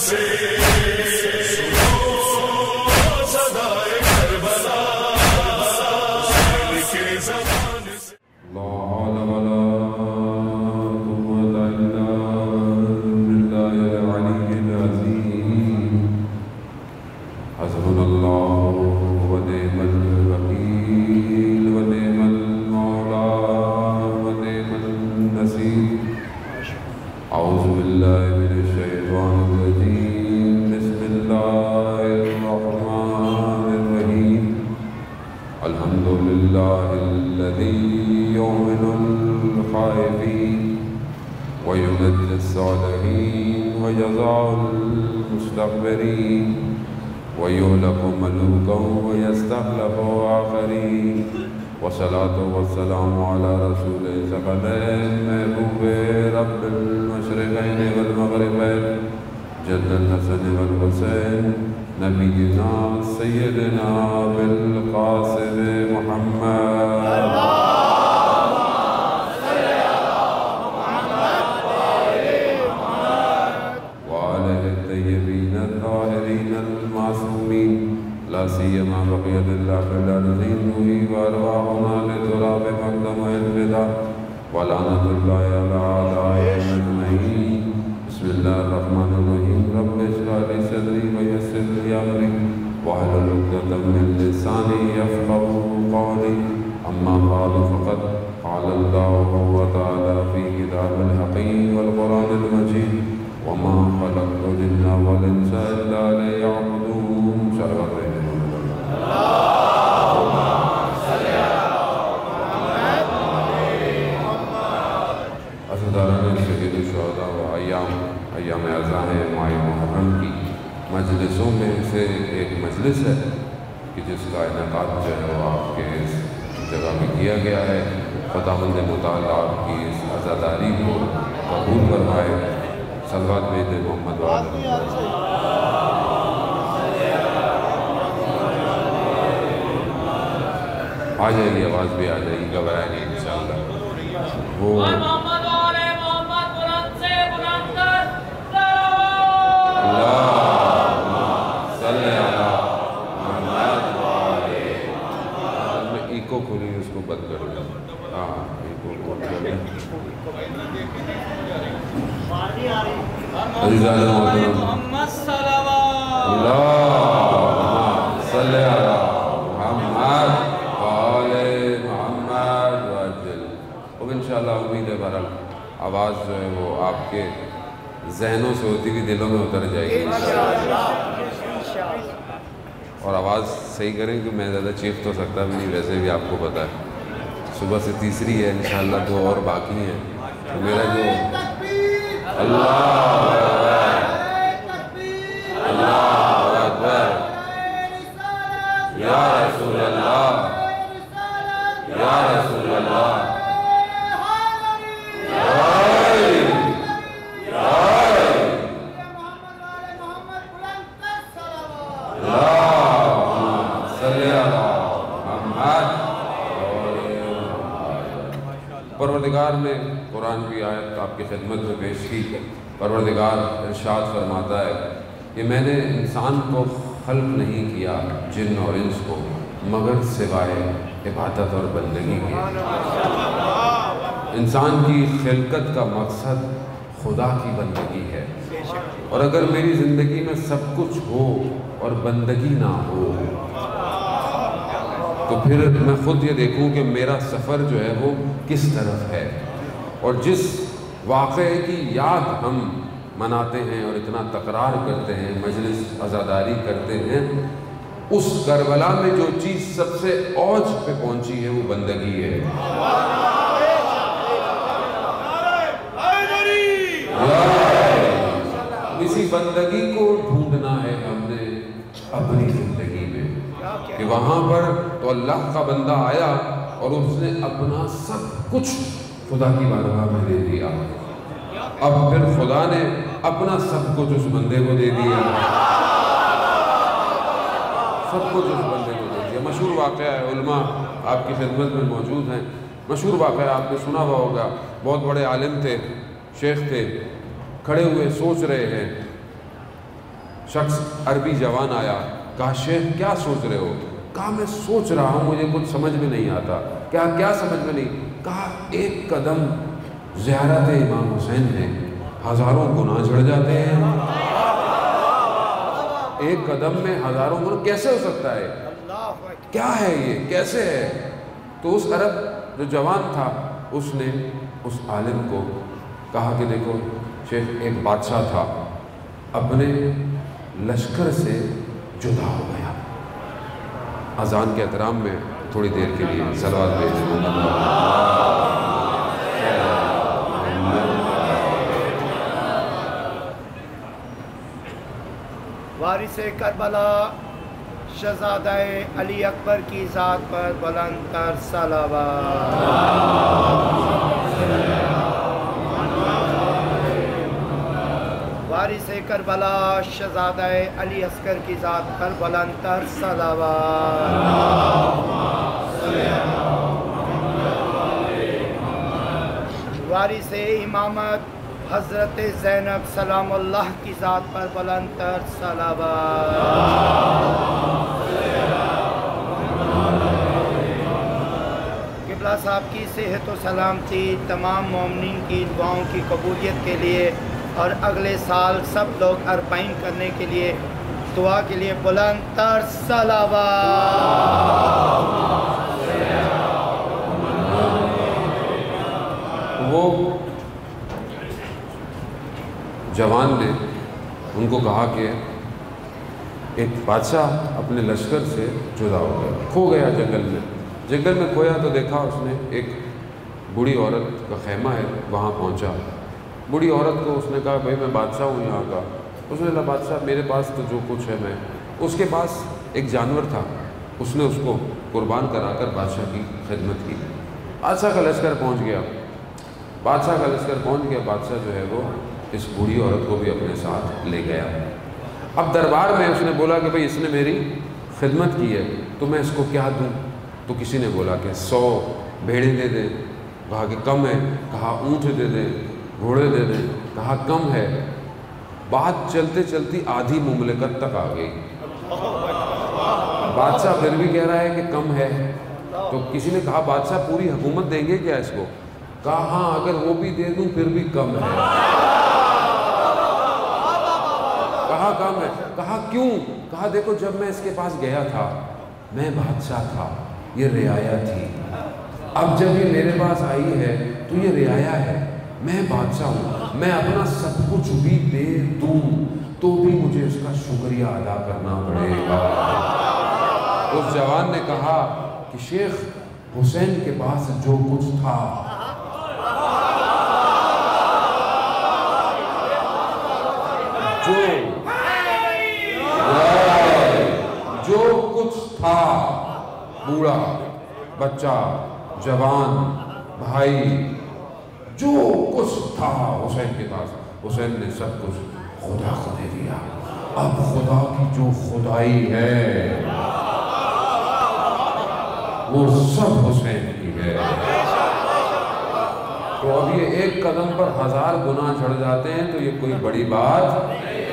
سے سنو صدائے کربلا کے زبان سے ويمد الصالحين ويضع المستكبرين ويهلك ملوكا ويستخلف آخرين والصلاة والسلام على رسول ثقلين محبوب رب المشرقين والمغربين جد الحسن والحسين نبينا سيدنا بالقاسم محمد لا سيما بقية الله في الأرضين وأرواحنا للتراب مقدم الفداء ولعنة الله على أعدائهم أجمعين. بسم الله الرحمن الرحيم. رب اشرح لي صدري ويسر لي أمري واحلل عقدة من لساني يفقهوا قولي. أما بعد فقد قال الله تعالى في كتابه الحكيم والقرآن المجيد وما خلقت الجن والإنس إلا ليعبدون. صلوات ایام اعزاء ماہ محرم کی مجلسوں میں سے ایک مجلس ہے کہ جس کا انعقاد جو ہے وہ آپ کے اس جگہ میں کیا گیا ہے. خداوند متعال آپ کی اس عزاداری کو قبول فرمائے. صلوات بید محمد آ جائے گی, آواز بھی آ جائے گی, گھبرائے نہیں انشاءاللہ. وہ ایکو کھولی اس کو بند کر دیں. ہاں ایکو کھولی. عزیزان محمد صلوات اللہم صلی علی محمد وآل محمد وعجل. اب انشاءاللہ امید ہے بہرحال آواز جو ہے وہ آپ کے ذہنوں سے ہوتی ہوئی دلوں میں اتر جائے گی اور آواز صحیح کریں کہ میں زیادہ چیخ تو سکتا بھی نہیں, ویسے بھی آپ کو پتہ ہے صبح سے تیسری ہے انشاءاللہ, 2 اور باقی ہیں. تو میرا جو اللہ اکبر یا رسول اللہ یا رسول اللہ پروردگار نے قرآن کی آیت آپ کی خدمت میں پیش کی. پروردگار ارشاد فرماتا ہے کہ میں نے انسان کو خلق نہیں کیا, جن اور انس کو, مگر سوائے عبادت اور بندگی کے. انسان کی خلقت کا مقصد خدا کی بندگی ہے, اور اگر میری زندگی میں سب کچھ ہو اور بندگی نہ ہو تو پھر میں خود یہ دیکھوں کہ میرا سفر جو ہے وہ کس طرف ہے. اور جس واقعے کی یاد ہم مناتے ہیں اور اتنا تکرار کرتے ہیں, مجلس عزاداری کرتے ہیں, اس کربلا میں جو چیز سب سے اوج پہ پہنچی ہے وہ بندگی ہے. اسی بندگی کو ڈھونڈنا ہے ہم نے اپنی زندگی میں, کہ وہاں پر تو اللہ کا بندہ آیا اور اس نے اپنا سب کچھ خدا کی بارگاہ میں دے دیا. اب پھر خدا نے اپنا سب کچھ اس بندے کو دے دیا, سب کچھ اس بندے کو دے دیا. مشہور واقعہ ہے, علماء آپ کی خدمت میں موجود ہیں. مشہور واقعہ آپ نے سنا ہوا ہوگا. بہت بڑے عالم تھے, شیخ تھے, کھڑے ہوئے سوچ رہے ہیں شخص عربی جوان آیا، کہا شیخ کیا سوچ رہے ہو؟ کہا میں سوچ رہا ہوں، مجھے کچھ سمجھ میں نہیں آتا۔ کیا سمجھ میں نہیں؟ کہا ایک قدم زیارت امام حسین میں ہزاروں گناہ جھڑ جاتے ہیں۔ ایک قدم میں ہزاروں گناہ کیسے ہو سکتا ہے؟ کیا ہے یہ؟ کیسے ہے؟ تو اس عرب جو جوان تھا اس نے اس عالم کو کہا کہ دیکھو شیخ، ایک بادشاہ تھا، اپنے لشکر سے جدا ہو گیا۔ اذان کے احترام میں تھوڑی دیر کے لیے صلوات بھیجیں۔ وارث کربلا شہزادہ علی اکبر کی ذات پر بلند تر صلوات۔ وارث کربلا شہزادہ علی اصغر کی ذات پر بلند تر صلوات۔ وارث امامت حضرت زینب سلام اللہ کی ذات پر بلند تر صلوات۔ قبلہ صاحب کی صحت و سلامتی، تمام مومنین کی دعاؤں کی قبولیت کے لیے اور اگلے سال سب لوگ اربعین کرنے کے لیے دعا کے لیے بلند تر صلوات۔ وہ جوان نے ان کو کہا کہ ایک بادشاہ اپنے لشکر سے جدا ہو گیا، کھو گیا جنگل میں کھویا تو دیکھا اس نے ایک بوڑھی عورت کا خیمہ ہے، وہاں پہنچا۔ بوڑھی عورت کو اس نے کہا بھائی میں بادشاہ ہوں یہاں کا۔ اس نے کہا بادشاہ میرے پاس تو جو کچھ ہے میں، اس کے پاس ایک جانور تھا، اس نے اس کو قربان کرا کر بادشاہ کی خدمت کی۔ بادشاہ کا لشکر پہنچ گیا، بادشاہ جو ہے وہ اس بوڑھی عورت کو بھی اپنے ساتھ لے گیا۔ اب دربار میں اس نے بولا کہ بھئی اس نے میری خدمت کی ہے تو میں اس کو کیا دوں؟ تو کسی نے بولا کہ 100 بھیڑیں دے دیں، کہا کہ کم ہے، کہا اونٹ دے دیں، گھوڑے دے دیں، کہا کم ہے۔ بات چلتے چلتی آدھی مملکت تک آ گئی۔ بادشاہ پھر بھی کہہ رہا ہے کہ کم ہے، تو کسی نے کہا بادشاہ پوری حکومت دیں گے کیا اس کو؟ کہا ہاں اگر وہ بھی دے دوں پھر بھی کم ہے۔ کہا کم ہے، کہا کیوں؟ کہا دیکھو جب میں اس کے پاس گیا تھا میں بادشاہ تھا، یہ رعایا تھی، اب جب یہ میرے پاس آئی ہے تو یہ رعایا ہے، میں بادشاہ ہوں، میں اپنا سب کچھ بھی دے دوں تو بھی مجھے اس کا شکریہ ادا کرنا پڑے گا۔ اس جوان نے کہا کہ شیخ حسین کے پاس جو کچھ تھا جو کچھ تھا، بوڑھا بچہ جوان بھائی جو کچھ تھا حسین کے پاس، حسین نے سب کچھ خدا کو دے دیا۔ اب خدا کی جو خدائی ہے وہ سب حسین کی ہے۔ تو اب یہ ایک قدم پر 1000 گناہ جھڑ جاتے ہیں تو یہ کوئی بڑی بات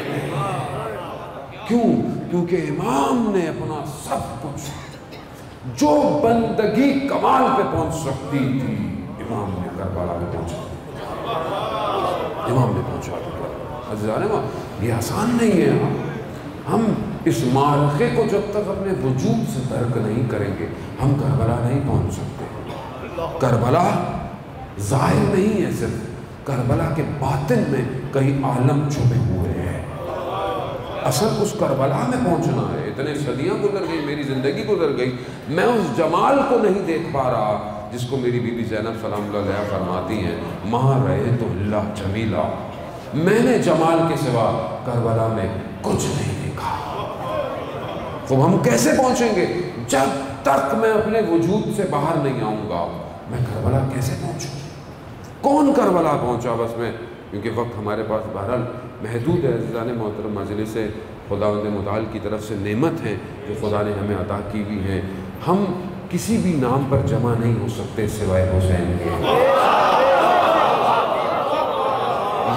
کیوں؟ کیونکہ امام نے اپنا سب کچھ جو بندگی کمال پہ پہنچ سکتی تھی امام نے کربلا میں پہنچا، امام نے پہنچا دیا۔ عزیزان یہ آسان نہیں ہے۔ ہم اس معرکے کو جب تک اپنے وجود سے درک نہیں کریں گے ہم کربلا نہیں پہنچ سکتے۔ کربلا ظاہر نہیں ہے، صرف کربلا کے باطن میں کئی عالم چھپے ہوئے ہیں۔ اصل اس کربلا میں پہنچنا ہے۔ اتنے صدیاں گزر گئی، میری زندگی گزر گئی، میں اس جمال کو نہیں دیکھ پا رہا جس کو میری بی بی زینب سلام اللہ علیہ فرماتی ہیں ماں رہے تو اللہ جمیلہ، میں نے جمال کے سوا کربلا میں کچھ نہیں دیکھا۔ تو ہم کیسے پہنچیں گے؟ جب تک میں اپنے وجود سے باہر نہیں آؤں گا میں کربلا کیسے پہنچوں؟ کون کربلا پہنچا؟ بس میں، کیونکہ وقت ہمارے پاس بہرحال محدود ہے۔ عزیزان محترم، مجلس خداوند متعال کی طرف سے نعمت ہے جو خدا نے ہمیں عطا کی ہوئی ہے۔ ہم کسی بھی نام پر جمع نہیں ہو سکتے سوائے حسین کے۔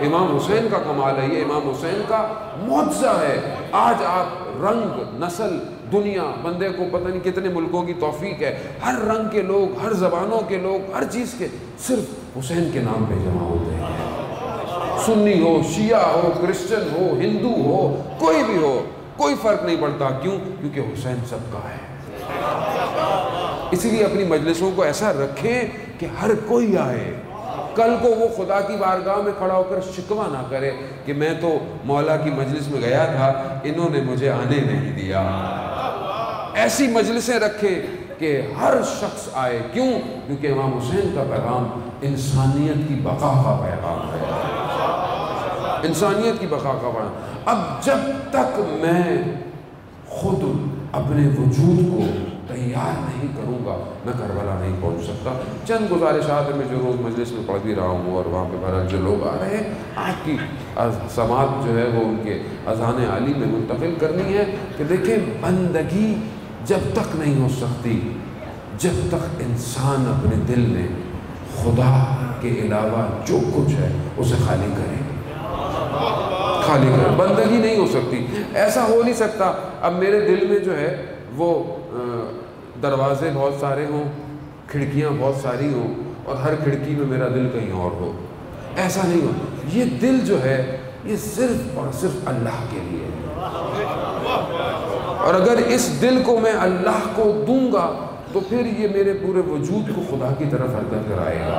امام حسین کا کمال ہے، یہ امام حسین کا معجزہ ہے۔ آج آپ رنگ، نسل، دنیا، بندے کو پتہ نہیں کتنے ملکوں کی توفیق ہے، ہر رنگ کے لوگ، ہر زبانوں کے لوگ، ہر چیز کے، صرف حسین کے نام پہ جمع ہوتے ہیں۔ سنی ہو، شیعہ ہو، کرسچن ہو، ہندو ہو، کوئی بھی ہو، کوئی فرق نہیں پڑتا۔ کیوں؟ کیونکہ حسین سب کا ہے۔ اسی لیے اپنی مجلسوں کو ایسا رکھیں کہ ہر کوئی آئے، کل کو وہ خدا کی بارگاہ میں کھڑا ہو کر شکوہ نہ کرے کہ میں تو مولا کی مجلس میں گیا تھا، انہوں نے مجھے آنے نہیں دیا۔ ایسی مجلسیں رکھے کہ ہر شخص آئے۔ کیوں؟ کیونکہ امام حسین کا پیغام انسانیت کی بقا کا پیغام ہے، انسانیت کی بقا کا پیغام۔ اب جب تک میں خود اپنے وجود کو تیار نہیں کروں گا، میں کربلا نہیں پہنچ سکتا۔ چند گزارشات میں جو روز مجلس میں پڑھ بھی رہا ہوں، اور وہاں پہ بہرحال جو لوگ آ رہے ہیں، آپ کی سماعت جو ہے وہ ان کے اذان عالی میں منتقل کرنی ہے کہ دیکھیں، بندگی جب تک نہیں ہو سکتی جب تک انسان اپنے دل میں خدا کے علاوہ جو کچھ ہے اسے خالی کرے، خالی کرے۔ بندگی نہیں ہو سکتی، ایسا ہو نہیں سکتا اب میرے دل میں جو ہے وہ دروازے بہت سارے ہوں، کھڑکیاں بہت ساری ہوں، اور ہر کھڑکی میں میرا دل کہیں اور ہو، ایسا نہیں ہو۔ یہ دل جو ہے یہ صرف اور صرف اللہ کے لیے ہے، اور اگر اس دل کو میں اللہ کو دوں گا تو پھر یہ میرے پورے وجود کو خدا کی طرف حرکت کرائے گا۔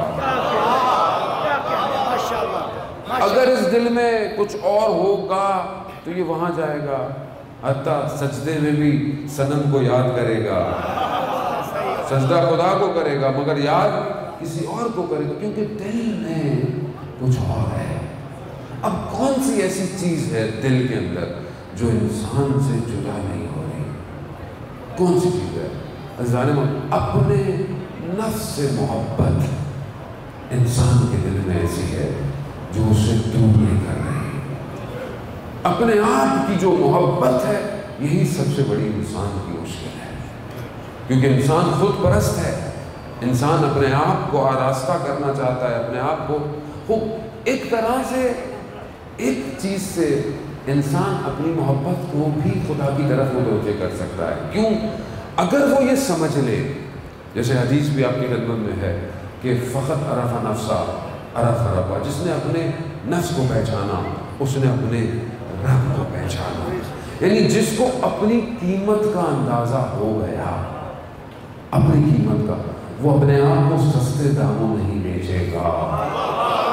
اگر اس دل میں کچھ اور ہوگا تو یہ وہاں جائے گا، حتیٰ سجدے میں بھی صنم کو یاد کرے گا، سجدہ خدا کو کرے گا مگر یاد کسی اور کو کرے گا، کیونکہ دل میں کچھ اور ہے۔ اب کون سی ایسی چیز ہے دل کے اندر جو انسان سے جدا نہیں ہو رہی؟ کون سی چیز ہے؟ اپنے نفس سے محبت انسان کے دل میں ایسی ہے جو اسے دور نہیں کر رہی۔ اپنے آپ کی جو محبت ہے یہی سب سے بڑی انسان کی مشکل ہے، کیونکہ انسان خود پرست ہے، انسان اپنے آپ کو آراستہ کرنا چاہتا ہے، اپنے آپ کو ایک طرح سے ایک چیز سے انسان اپنی محبت کو بھی خدا کی طرف متوجہ کر سکتا ہے۔ کیوں؟ اگر وہ یہ سمجھ لے، جیسے حدیث بھی آپ کی خدمت میں ہے کہ فقط عرف نفسا عرف ربا، جس نے اپنے نفس کو پہچانا اس نے اپنے رب کو پہچانا، یعنی جس کو اپنی قیمت کا اندازہ ہو گیا، اپنی قیمت کا، وہ اپنے آپ کو سستے داموں نہیں بیچے گا۔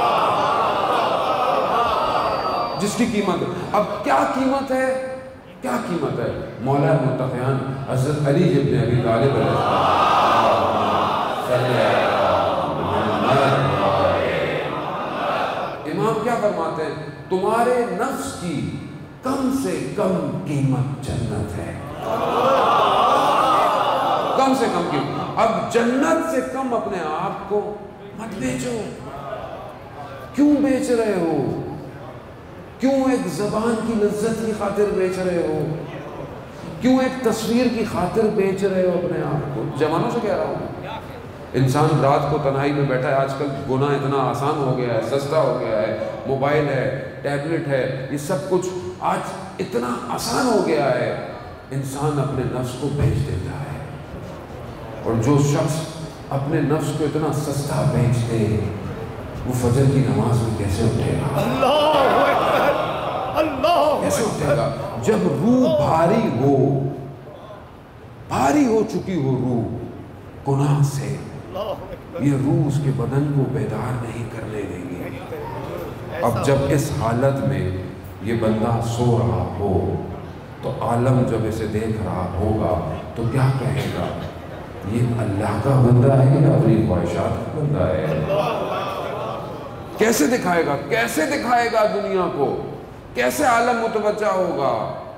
جس کی قیمت، اب کیا قیمت ہے؟ کیا قیمت ہے؟ مولا متقیان حضرت علی ابن ابی طالب علیہ امام کیا فرماتے ہیں؟ تمہارے نفس کی کم سے کم قیمت جنت ہے، کم سے کم قیمت۔ اب جنت سے کم اپنے آپ کو مت بیچو۔ کیوں بیچ رہے ہو؟ کیوں ایک زبان کی لذت کی خاطر بیچ رہے ہو؟ کیوں ایک تصویر کی خاطر بیچ رہے ہو اپنے آپ کو؟ جوانوں سے کہہ رہا ہوں، انسان رات کو تنہائی میں بیٹھا ہے، آج کل گناہ اتنا آسان ہو گیا ہے، سستا ہو گیا ہے، موبائل ہے، ٹیبلٹ ہے، یہ سب کچھ آج اتنا آسان ہو گیا ہے، انسان اپنے نفس کو بیچ دیتا ہے۔ اور جو شخص اپنے نفس کو اتنا سستا بیچ دے وہ فجر کی نماز میں کیسے اٹھے گا؟ اللہ کیسے اٹھے گا؟ جب روح بھاری ہو چکی ہو روح گناہ سے، یہ روح اس کے بدن کو بیدار نہیں کرنے دے گی۔ اب جب اس حالت میں یہ بندہ سو رہا ہو تو عالم جب اسے دیکھ رہا ہوگا تو کیا کہے گا؟ یہ اللہ کا بندہ ہے یا اپنی خواہشات کا بندہ ہے؟ کیسے دکھائے گا؟ کیسے دکھائے گا دنیا کو؟ کیسے عالم متوجہ ہوگا؟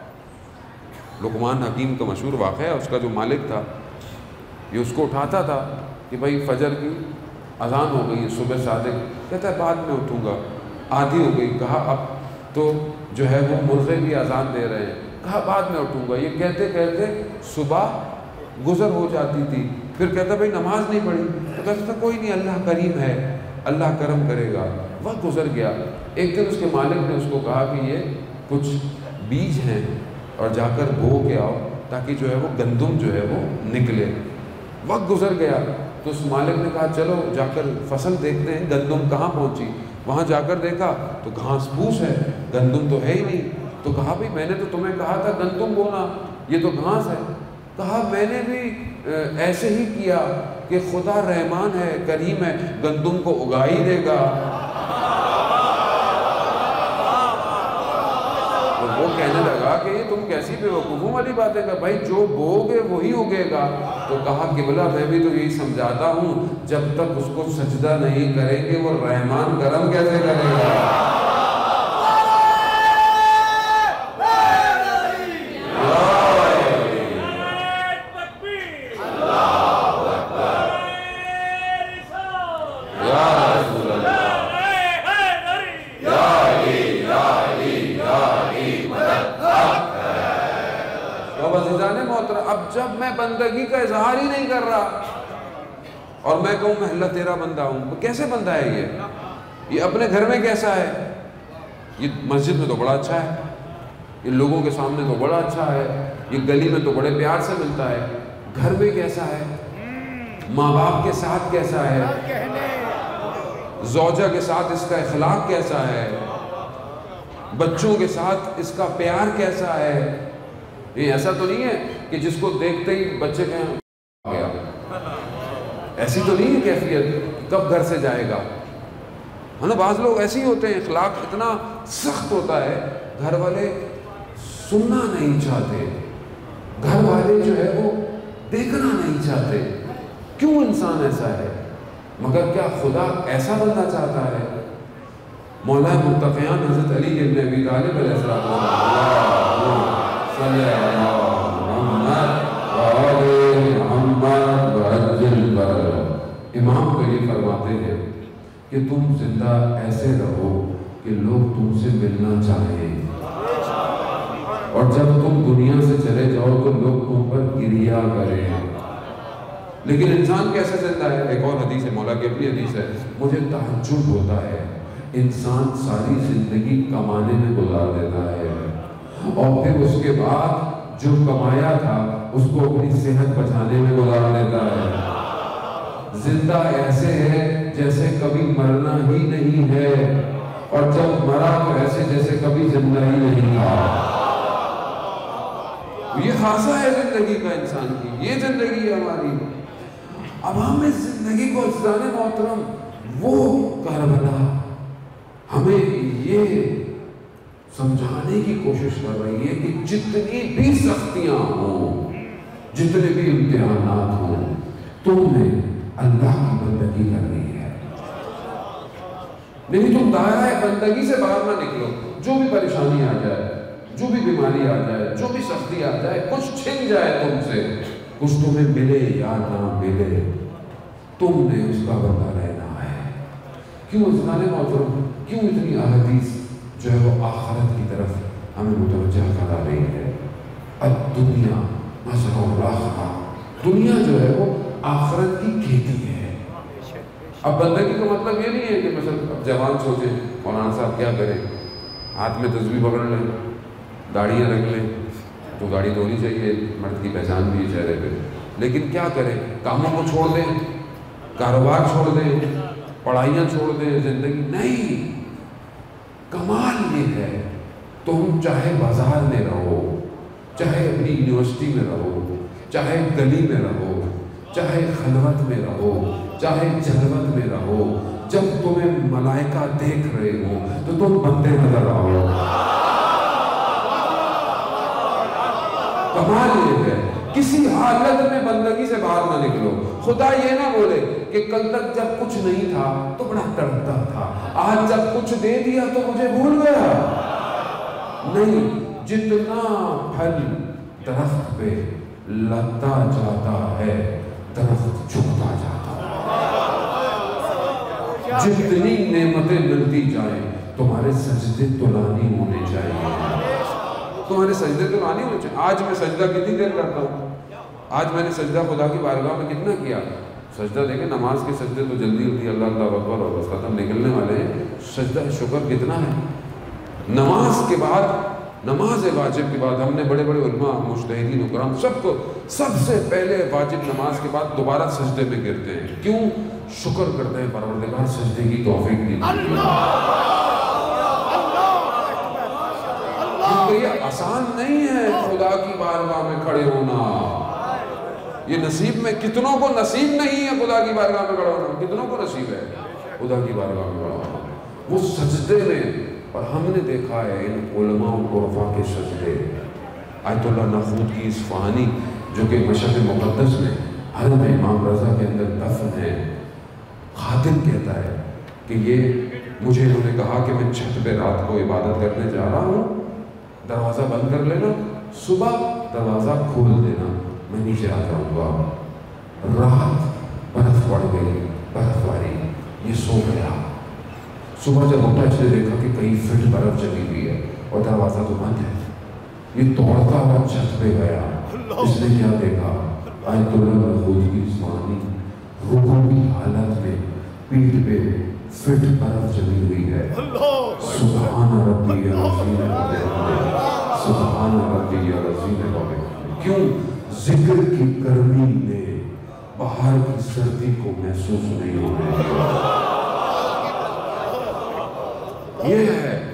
لقمان حکیم کا مشہور واقعہ ہے، اس کا جو مالک تھا یہ اس کو اٹھاتا تھا کہ بھائی فجر کی اذان ہو گئی ہے، صبح صادق، کہتا ہے بعد میں اٹھوں گا، آدھی ہو گئی، کہا اب تو جو ہے وہ مرغے بھی اذان دے رہے ہیں، کہا بعد میں اٹھوں گا، یہ کہتے کہتے صبح گزر ہو جاتی تھی، پھر کہتا بھائی نماز نہیں پڑھی، تو کہتا تھا کوئی نہیں اللہ کریم ہے، اللہ کرم کرے گا۔ وقت گزر گیا، ایک دن اس کے مالک نے اس کو کہا کہ یہ کچھ بیج ہیں اور جا کر بو کے آؤ تاکہ جو ہے وہ گندم جو ہے وہ نکلے۔ وقت گزر گیا تو اس مالک نے کہا چلو جا کر فصل دیکھتے ہیں گندم کہاں پہنچی۔ وہاں جا کر دیکھا تو گھاس پھوس ہے، گندم تو ہے ہی نہیں۔ تو کہا بھئی میں نے تو تمہیں کہا تھا گندم بونا، یہ تو گھاس ہے۔ کہا میں نے بھی ایسے ہی کیا کہ خدا رحمان ہے، کریم ہے، گندم کو اگا ہی دے گا۔ تو وہ کہنے لگا کہ یہ تم کیسی بے وقوفوں والی باتیں کر، بھائی جو بو گے وہی اگے گا۔ تو کہا قبلہ میں بھی تو یہی سمجھاتا ہوں، جب تک اس کو سجدہ نہیں کریں گے وہ رحمان کرم کیسے کرے گا؟ اب جب میں بندگی کا اظہار ہی نہیں کر رہا اور میں کہوں میں اللہ تیرا بندہ ہوں، تو کیسے بندہ ہے یہ اپنے گھر میں کیسا ہے؟ یہ مسجد میں تو بڑا اچھا ہے، یہ لوگوں کے سامنے تو بڑا اچھا ہے، یہ گلی میں تو بڑے پیار سے ملتا ہے، گھر میں کیسا ہے؟ ماں باپ کے ساتھ کیسا ہے؟ زوجہ کے ساتھ اس کا اخلاق کیسا ہے؟ بچوں کے ساتھ اس کا پیار کیسا ہے؟ یہ ایسا تو نہیں ہے کہ جس کو دیکھتے ہی بچے کہیں گیا، ایسی تو نہیں ہے کیفیت، کب گھر سے جائے گا؟ ہے نا، بعض لوگ ایسے ہی ہوتے ہیں، اخلاق اتنا سخت ہوتا ہے، گھر والے سننا نہیں چاہتے، گھر والے جو ہے وہ دیکھنا نہیں چاہتے۔ کیوں انسان ایسا ہے؟ مگر کیا خدا ایسا بندہ چاہتا ہے؟ مولا متقیان حضرت علی ابن ابی طالب علیہ السلام صلی اللہ محمد وعجل بر، امام کو یہ فرماتے ہیں کہ تم زندہ ایسے رہو کہ لوگ تم سے ملنا چاہیں، اور جب تم دنیا سے چلے جاؤ تو لوگ تم پر گریا کریں۔ لیکن انسان کیسے زندہ ہے؟ ایک اور حدیث ہے، مولا کی اپنی حدیث ہے، مجھے تعجب ہوتا ہے انسان ساری زندگی کمانے میں گزار دیتا ہے اور پھر اس کے بعد جو کمایا تھا اس کو اپنی صحت بچانے میں گزار دیتا ہے۔ زندہ ایسے ہے جیسے کبھی مرنا ہی نہیں ہے، اور جب مرا تو ایسے جیسے کبھی زندہ ہی نہیں تھا۔ یہ خاصہ ہے زندگی کا انسان کی، یہ زندگی ہے ہماری۔ اب ہم اس زندگی کو عزیزان محترم وہ کربلا ہمیں یہ سمجھانے کی کوشش کر رہی ہے کہ جتنی بھی سختیاں ہوں، جتنے بھی امتحانات ہوں، تم نے اللہ کی بندگی کرنی ہے، نہیں تم دائرہ بندگی سے باہر نہ نکلو۔ جو بھی پریشانی آ جائے، جو بھی بیماری آ جائے، جو بھی سختی آ جائے، کچھ چھن جائے تم سے، کچھ تمہیں ملے یا نہ ملے، تم نے اس کا بندہ رہنا ہے۔ کیوں عزیزان محترم، کیوں اتنی احادیث جو ہے وہ آخرت کی طرف ہمیں متوجہ کرا رہی ہے؟ اب دنیا مزرعہ الآخرہ، دنیا جو ہے وہ آخرت کی کھیتی ہے۔ اب بندگی کا مطلب یہ نہیں ہے کہ مثلا جوان سوچے مولانا صاحب کیا کریں، ہاتھ میں تسبیح پکڑ لیں، داڑیاں رکھ لیں، تو داڑھی تو ہونی چاہیے، مرد کی پہچان بھی ہے چہرے پہ، لیکن کیا کریں؟ کاموں کو چھوڑ دیں، کاروبار چھوڑ دیں، پڑھائیاں چھوڑ دیں، زندگی نہیں۔ کمال یہ ہے تم چاہے بازار میں رہو، چاہے اپنی یونیورسٹی میں رہو، چاہے گلی میں رہو، چاہے خلوت میں رہو، چاہے جلوت میں رہو، جب تمہیں ملائکہ دیکھ رہے ہو تو تم بندے نظر آؤ۔ کمال یہ ہے کسی حالت میں بندگی سے باہر نہ نکلو۔ خدا یہ نہ بولے کہ کل تک جب کچھ نہیں تھا تو بڑا تڑپتا تھا، آج جب کچھ دے دیا تو مجھے بھول گیا۔ نہیں، جتنا پھل درخت پہ لگتا جاتا ہے درخت جھکتا جاتا ہے۔ جتنی نعمتیں ملتی جائیں تمہارے سجدے طولانی ہونے چاہیے، تمہارے سجدے طولانی ہونے چاہیے۔ آج میں سجدہ کتنی دیر کرتا ہوں؟ آج میں نے سجدہ خدا کی بارگاہ میں کتنا کیا؟ سجدہ دیکھیں، نماز کے سجدے تو جلدی ہوتی ہے، اللہ اللہ اکبر اور بس ختم، نکلنے والے ہیں۔ سجدہ شکر کتنا ہے نماز کے بعد، نماز واجب کے بعد۔ ہم نے بڑے بڑے علماء، مجتہدین اکرام سب کو سب سے پہلے واجب نماز کے بعد دوبارہ سجدے میں گرتے ہیں، کیوں؟ شکر کرتے ہیں پروردگار سجدے کی توفیق دی، کیونکہ یہ آسان نہیں ہے خدا کی بارگاہ میں کھڑے ہونا۔ یہ نصیب میں کتنوں کو نصیب نہیں ہے خدا کی بارگاہ میں کھڑا ہونا، کتنوں کو نصیب ہے خدا کی بارگاہ میں کھڑا ہونا وہ سجدے میں۔ اور ہم نے دیکھا ہے ان علماء و عرفاء کے سجدے، آیت اللہ نخود کی اصفہانی جو کہ مشہد مقدس میں حرم امام رضا کے اندر دفن ہے، خادم کہتا ہے کہ یہ مجھے انہوں نے کہا کہ میں چھت پہ رات کو عبادت کرنے جا رہا ہوں، دروازہ بند کر لینا، صبح دروازہ کھول دینا، میں نیچے آ جاؤں گا۔ رات برف پڑ گئی، برف باری، یہ سو گیا۔ صبح جب اٹھا اس نے دیکھا کہ کئی فٹ برف جمی ہوئی ہے اور دروازہ تو بند ہے۔ یہ توڑتا ہوا چھت پہ گیا، اس نے کیا دیکھا؟ آیت اللہ نخود کی اصفہانی، رکوع کی حالت میں پیٹھ پہ فٹ برف جمی ہوئی ہے۔ سبحان ربی العظیم، سبحان ربی العظیم۔ کیوں؟ ذکر کی گرمی نے باہر کی سردی کو محسوس نہیں ہونے۔ یہ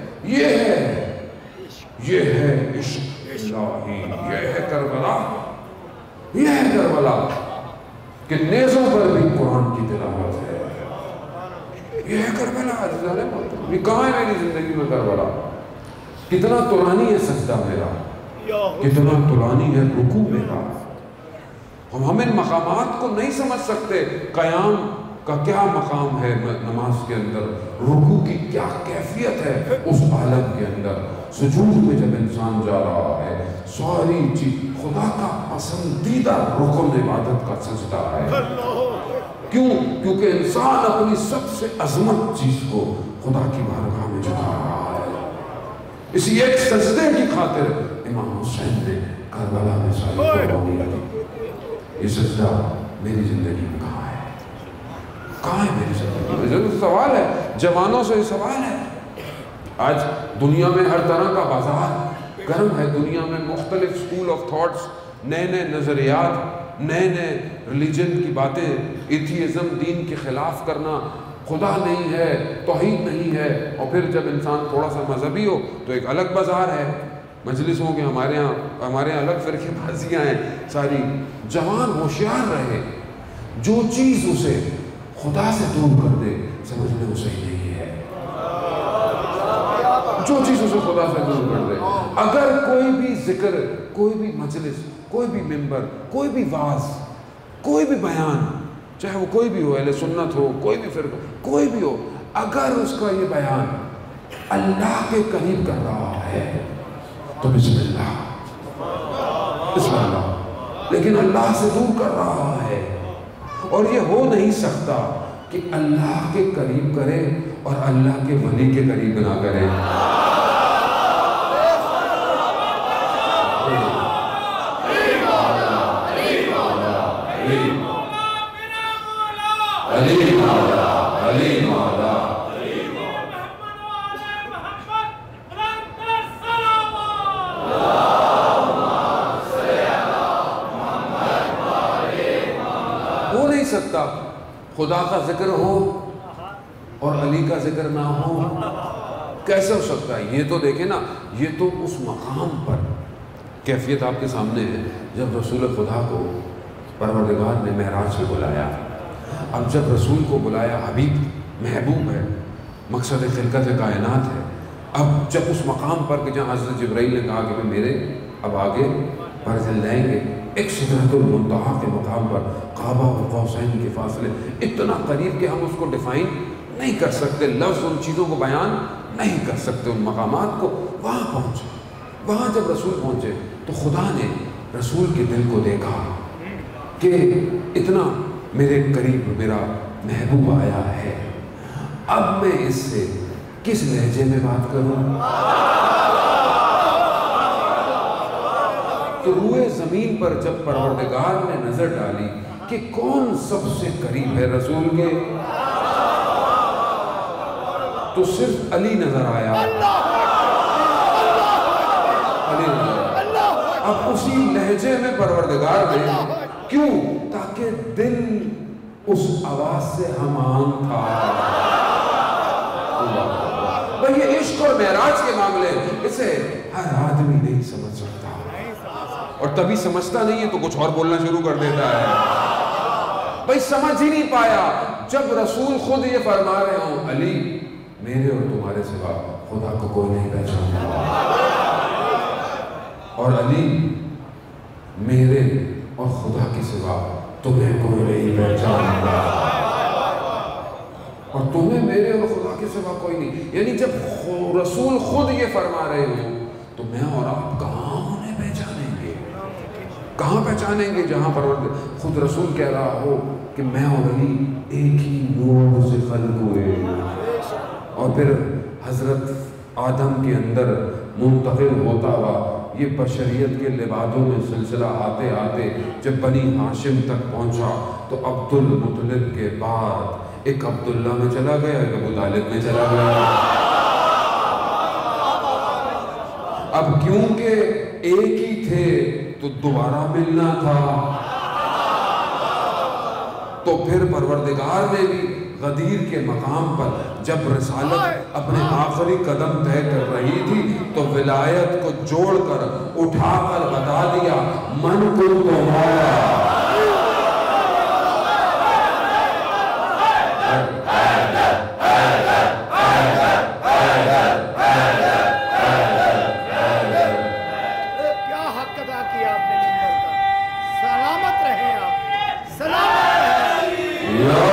ہے عشق الہی، یہ ہے کربلا، یہ ہے کربلا کہ نیزوں پر بھی قرآن کی تلاوت ہے۔ یہ ہے کربلا، یہ کہاں ہے میری زندگی میں کربلا؟ کتنا طولانی ہے سجدہ میرا، کتنا طولانی ہے رکوع میرا۔ ہم ان مقامات کو نہیں سمجھ سکتے۔ قیام کا کیا مقام ہے نماز کے اندر، رکوع کی کیا کیفیت ہے اس عالم کے اندر، سجود میں جب انسان جا رہا ہے، ساری چیز خدا کا پسندیدہ رکن عبادت کا سجدہ ہے۔ کیوں؟ کیونکہ انسان اپنی سب سے عظمت چیز کو خدا کی بارگاہ میں جھکا رہا ہے۔ اسی ایک سجدے کی خاطر امام حسین نے کربلا میں ساری قربانی دی۔ یہ سجدہ میری زندگی میں کہاں ہے؟ کہاں ہے میری زندگی میں؟ سوال ہے، جوانوں سے سوال ہے۔ آج دنیا میں ہر طرح کا بازار گرم ہے، دنیا میں مختلف اسکول آف تھاٹس، نئے نئے نظریات، نئے نئے ریلیجن کی باتیں، ایتھیزم، دین کے خلاف کرنا، خدا نہیں ہے، توحید نہیں ہے، اور پھر جب انسان تھوڑا سا مذہبی ہو تو ایک الگ بازار ہے، مجلسوں کے ہمارے یہاں الگ فرقے بازیاں ہیں ساری۔ جوان ہوشیار رہے، جو چیز اسے خدا سے دور کر دے سمجھنے اسے ہی نہیں ہے، جو چیز اسے خدا سے دور کر دے۔ اگر کوئی بھی ذکر، کوئی بھی مجلس، کوئی بھی ممبر، کوئی بھی واعظ، کوئی بھی بیان، چاہے وہ کوئی بھی ہو، اہل سنت ہو، کوئی بھی فرقہ، کوئی بھی ہو، اگر اس کا یہ بیان اللہ کے قریب کر رہا ہے تو بسم اللہ، بسم اللہ، لیکن اللہ سے دور کر رہا ہے، اور یہ ہو نہیں سکتا کہ اللہ کے قریب کرے اور اللہ کے ولی کے قریب نہ کرے۔ علی مولا، علی مولا، ہو نہیں سکتا خدا کا ذکر ہو اور علی کا ذکر نہ ہو، کیسے ہو سکتا ہے؟ یہ تو دیکھیں نا، یہ تو اس مقام پر کیفیت آپ کے سامنے ہے جب رسول خدا کو پروردگار نے معراج سے بلایا۔ اب جب رسول کو بلایا، حبیب محبوب ہے، مقصد خلقت کائنات ہے، اب جب اس مقام پر کہ جہاں حضرت جبرائیل نے کہا کہ میرے اب آگے منزل جائیں گے، ایک سدرۃ المنتہا کے مقام پر کعبہ و قوسین کے فاصلے اتنا قریب کہ ہم اس کو ڈیفائن نہیں کر سکتے، لفظ ان چیزوں کو بیان نہیں کر سکتے، ان مقامات کو۔ وہاں پہنچے، وہاں جب رسول پہنچے تو خدا نے رسول کے دل کو دیکھا کہ اتنا میرے قریب میرا محبوب آیا ہے، اب میں اس سے کس لہجے میں بات کروں؟ تو روئے زمین پر جب پروردگار نے نظر ڈالی کہ کون سب سے قریب ہے رسول کے، تو صرف علی نظر آیا، علی نظر آیا۔ اب اسی لہجے میں پروردگار نے، کیوں؟ تاکہ دل اس آواز سے ہم آہنگ تھا۔ بھئی یہ عشق اور معراج کے معاملے، اسے ہر آدمی نہیں سمجھ سکتا، اور تبھی سمجھتا نہیں ہے تو کچھ اور بولنا شروع کر دیتا ہے۔ بھئی سمجھ ہی نہیں پایا جب رسول خود یہ فرما رہے ہوں، علی میرے اور تمہارے سوا خدا کو کوئی نہیں پہچانتا، اور علی میرے اور خدا کے سوا تمہیں کوئی نہیں پہچانتا، اور تمہیں میرے اور خدا کے سوا کوئی نہیں۔ یعنی جب رسول خود یہ فرما رہے ہوں تو میں اور آپ کہاں انہیں پہچانیں گے؟ کہاں پہچانیں گے جہاں پر خود رسول کہہ رہا ہو کہ میں اور علی ایک ہی نور سے خلق ہوئے، اور پھر حضرت آدم کے اندر منتقل ہوتا ہوا یہ بشریت کے لبادوں میں سلسلہ آتے آتے جب بنی ہاشم تک پہنچا تو عبد المطلب کے بعد ایک عبداللہ میں چلا گیا، ایک ابو طالب میں چلا گیا۔ اب کیونکہ ایک ہی تھے تو دوبارہ ملنا تھا، تو پھر پروردگار نے بھی غدیر کے مقام پر جب رسالت اپنے آخری قدم طے کر رہی تھی تو ولایت کو جوڑ کر اٹھا کر بتا دیا، من کنت مولا۔ کیا حق ادا کیا آپ نے نمبر کا، سلامت رہیں آپ، سلامت رہیں۔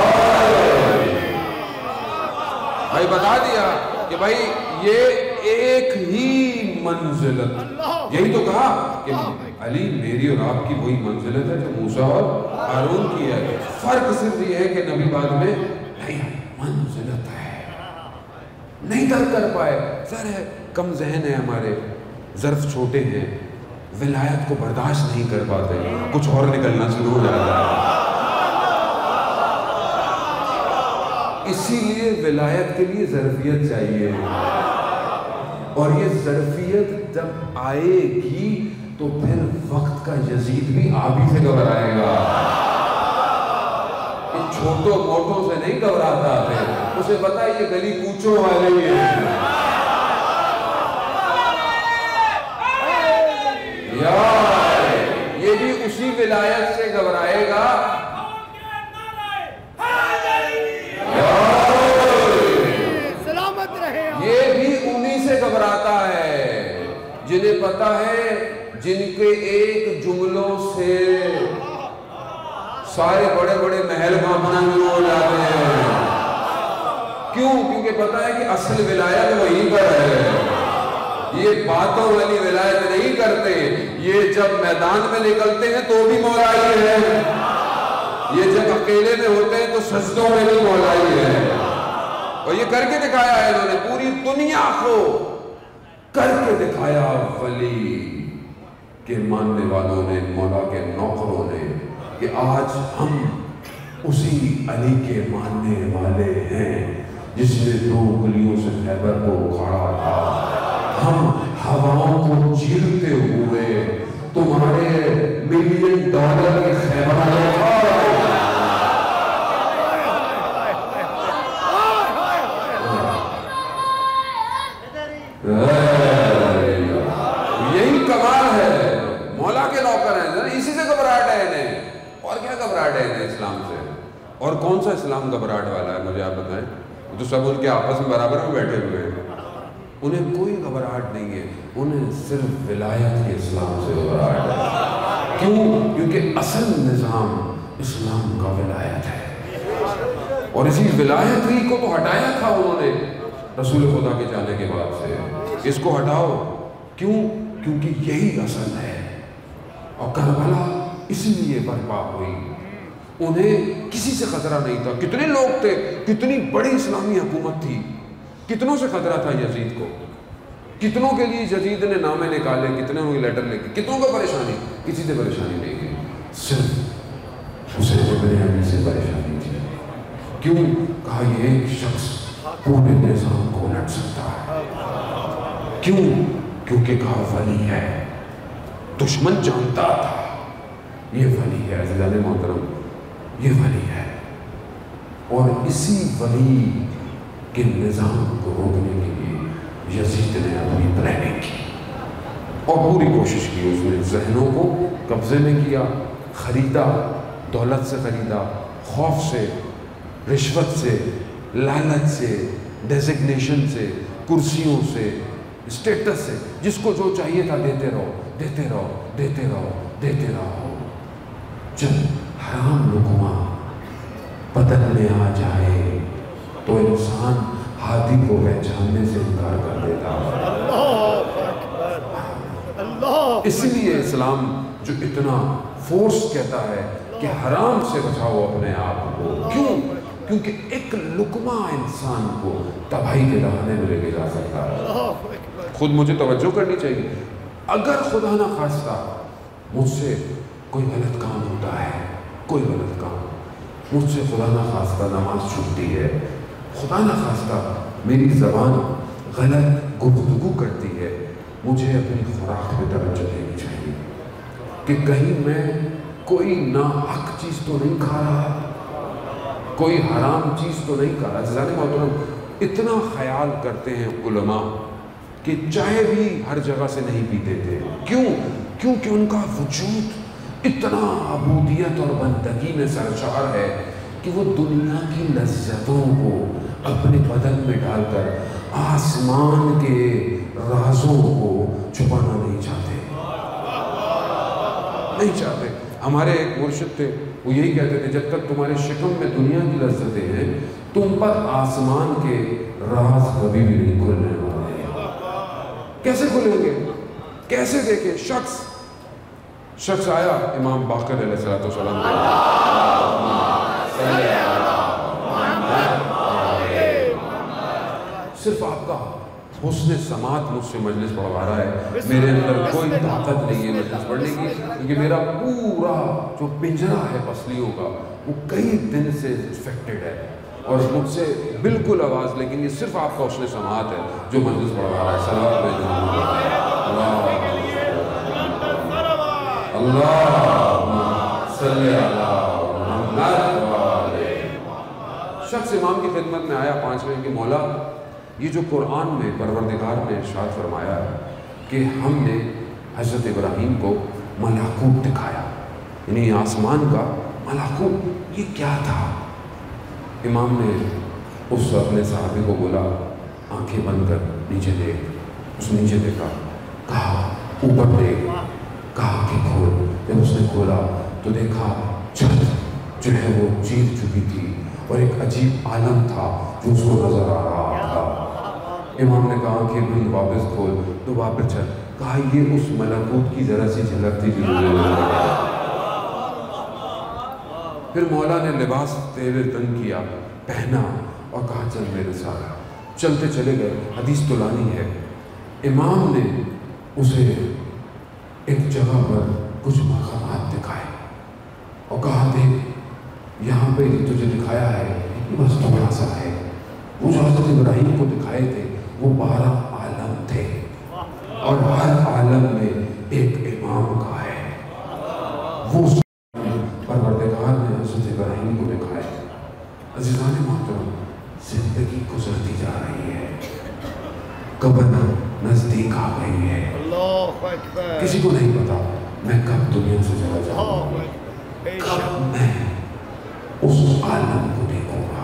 بھائی بتا دیا کہ بھائی یہ ایک ہی منزلت، یہی تو کہا کہ علی میری اور آپ کی وہی منزلت ہے جو موسیٰ اور ہارون کی ہے، فرق صرف یہ ہے کہ نبی بعد میں نہیں منزلت ہے، نہیں در کر پائے، ظاہر ہے کم ذہن ہے ہمارے، ظرف چھوٹے ہیں، ولایت کو برداشت نہیں کر پاتے، کچھ اور نکلنا شروع ہو جاتا ہے۔ اسی لیے ولایت کے لیے ظرفیت چاہیے، اور یہ ظرفیت جب آئے گی تو پھر وقت کا یزید بھی آپ ہی سے گھبرائے گا، کہ چھوٹوں موٹوں سے نہیں گھبراتا پھر، اسے پتا ہے یہ گلی کوچوں والے ہی ہیں، یہ بھی اسی ولایت سے گھبرائے گا، یہ بھی انہی سے گھبراتا ہے جنہیں پتا ہے جن کے ایک جملوں سے سارے بڑے بڑے محل کانپنا شروع ہو جاتے ہیں۔ کیوں؟ کیونکہ پتا ہے کہ اصل ولایت وہیں پر ہے، یہ باتوں والی ولایت نہیں کرتے، یہ جب میدان میں نکلتے ہیں تو بھی مولائی ہے، یہ جب اکیلے میں ہوتے ہیں تو سجدوں میں بھی مولائی ہے، اور یہ کر کے دکھایا ہے انہوں نے، پوری دنیا کو کر کے دکھایا ولی کے ماننے والوں نے، مولا کے نوکروں نے، کہ آج ہم اسی علی کے ماننے والے ہیں جس نے 2 گلیوں سے خیبر کو اکھاڑا تھا، ہم ہواؤں کو چیرتے ہوئے تمہارے $1,000,000 کے خیبر یہی کمال ہے، مولا کے نوکر ہیں، اسی سے گھبراہٹ ہے انہیں، اور کیا گھبراہٹ ہے انہیں اسلام سے؟ اور کون سا اسلام گھبراہٹ والا ہے مجھے آپ بتائیں؟ تو سب ان کے آپس میں برابر میں بیٹھے ہوئے ہیں، انہیں کوئی گھبراہٹ نہیں ہے، انہیں صرف ولایت کے اسلام سے گھبراہٹ ہے۔ کیوں؟ کیونکہ اصل نظام اسلام کا ولایت ہے، اور اسی ولایت ہی کو تو ہٹایا تھا انہوں نے رسول خدا کے جانے کے بعد سے، اس کو ہٹاؤ، کیوں؟ کیونکہ یہی اصل ہے، اور کربلا اسی لیے برپا ہوئی، انہیں کسی سے خطرہ نہیں تھا، کتنے لوگ تھے، کتنی بڑی اسلامی حکومت تھی، کتنوں سے خطرہ تھا یزید کو، کتنوں کے لیے یزید نے نامے نکالے، کتنے لیٹر لکھے، کتنوں کو پریشانی، کسی سے پریشانی نہیں تھی، صرف اسے ابن ابی سے پریشانی تھی. کیوں؟ کہا یہ ایک شخص پورے نظام کو الٹ سکتا ہے. کیوں؟ کیونکہ کہا ولی ہے. دشمن جانتا تھا یہ ولی ہے. عزیزان محترم یہ ولی ہے، اور اسی ولی کے نظام کو روکنے کے لیے یزید نے اپنی پلاننگ کی اور پوری کوشش کی. اس نے ذہنوں کو قبضے میں کیا، خریدا، دولت سے خریدا، خوف سے، رشوت سے، لالچ سے، ڈیزگنیشن سے، کرسیوں سے، اسٹیٹس سے. جس کو جو چاہیے تھا دیتے رہو، دیتے رہو، دیتے رہو، دیتے رہو. جب حرام لقمہ بدن میں آ جائے تو انسان ہادی کو پہچاننے سے انکار کر دیتا. اس لیے اسلام جو اتنا فورس کہتا ہے کہ حرام سے بچاؤ اپنے آپ کو. کیوں؟ کیونکہ ایک لقمہ انسان کو تباہی کے دہانے میں لے کے جا سکتا ہے. خود مجھے توجہ کرنی چاہیے. اگر خدا نہ خواستہ مجھ سے کوئی غلط کام ہوتا ہے، کوئی غلط کام مجھ سے خدا نہ خواستہ نماز چھوٹتی ہے، خدا نہ خواستہ میری زبان غلط گفتگو کرتی ہے، مجھے اپنی خوراک پہ توجہ دینی چاہیے کہ کہیں میں کوئی ناحق چیز تو نہیں کھا رہا، کوئی حرام چیز تو نہیں کھا رہا. عزیزان محترم اتنا خیال کرتے ہیں علماء کہ چائے بھی ہر جگہ سے نہیں پیتے تھے. کیوں؟ کیونکہ ان کا وجود اتنا عبودیت اور بندگی میں سرشار ہے کہ وہ دنیا کی لذتوں کو اپنے بدن میں ڈال کر آسمان کے رازوں کو چھپانا نہیں چاہتے. نہیں چاہتے. ہمارے ایک مرشد تھے، وہ یہی کہتے تھے جب تک تمہارے شکم میں دنیا کی لذتیں ہیں تم پر آسمان کے راز کبھی بھی نہیں کھلنے والے. کیسے کھلیں گے؟ کیسے دیکھیں؟ شخص آیا امام باقر علیہ السلام صرف آپ کا حسن سماعت مجھ سے مجلس پڑھوا رہا ہے. میرے اندر کوئی طاقت نہیں ہے مجلس پڑھنے کی، کیونکہ میرا پورا جو پنجرا ہے پسلیوں کا وہ کئی دن سے انفیکٹڈ ہے اور مجھ سے بالکل آواز، لیکن یہ صرف آپ کا حسن سماعت ہے جو مجلس پڑھوا رہا ہے. صلوات شخص امام کی خدمت میں آیا 5 بجے کہ مولا یہ جو قرآن میں پروردگار نے ارشاد فرمایا ہے کہ ہم نے حضرت ابراہیم کو ملکوت دکھایا، یعنی آسمان کا ملکوت، یہ کیا تھا؟ امام نے اس اپنے صحابی کو بولا آنکھیں بند کر نیچے دیکھ. اس نے نیچے دیکھا، کہا اوپر دیکھ، کہا کہ کھول. جب اس نے کھولا تو دیکھا چھت جو ہے وہ چیر چکی تھی اور ایک عجیب عالم تھا جو اس کو نظر آ رہا تھا. امام نے کہا کہ بھئی واپس کھول، تو واپس چل. کہا یہ اس ملکوت کی ذرا سی جھلک تھی جو مجھے نظر آ رہا. پھر مولا نے لباس تیرے تن کیا، پہنا اور کہا چل میرے ساتھ. چلتے چلے گئے. حدیث تو لانی ہے. امام نے اسے ایک جگہ پر کچھ مقامات دکھائے اور کہا دیکھ یہاں پہ تجھے دکھایا ہے یہ بس تھوڑا سا ہے. وہ جو حضرت ابراہیم کو دکھائے تھے وہ 12 عالم تھے اور ہر عالم میں ایک امام کا ہے. وہ پروردگار نے حضرت ابراہیم کو دکھائے. عزیزان محترم زندگی گزرتی جا رہی ہے، قبر نزدیک آ گئی ہے. کسی کو نہیں پتا میں کب دنیا سے چلا جاؤں، کب میں اس عالم کو دیکھوں گا.